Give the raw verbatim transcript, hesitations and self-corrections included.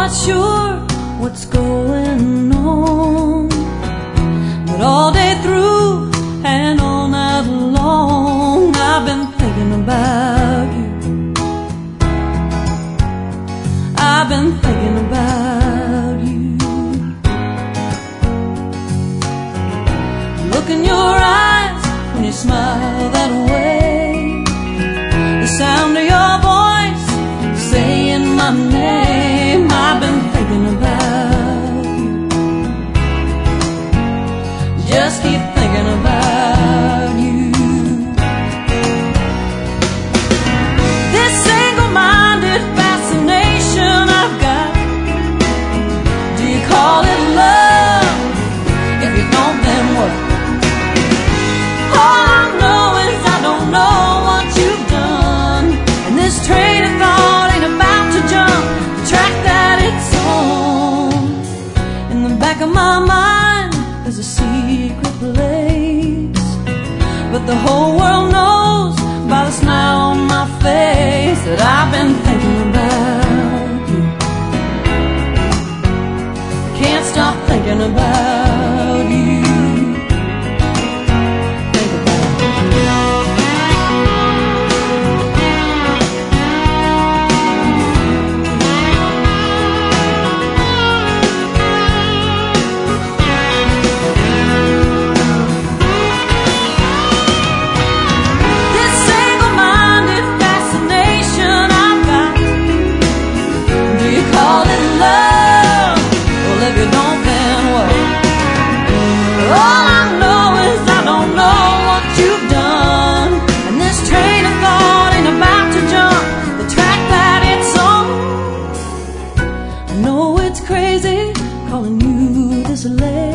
quite sure what's going on, but all day through and all night long I've been thinking about you. I've been thinking about you. Look in your eyes when you smile that way, the sound of your voice saying my name. I've been thinking about you. Just keep thinking about you. This single-minded fascination I've got, do you call it love? If you don't, then what? All I know is I don't know what you've done, and this train of thought ain't about to jump the track that it's on. In the back of my mind there's a secret place, but the whole world knows by the smile on my face that I've been thinking about you. Can't stop thinking about you. Think about you. This single-minded fascination I've got, do you call it love? Well, if you don't, then what? All I know is I don't know what you've done, and this train of thought ain't about to jump the track that it's on. I know it's crazy calling you this late,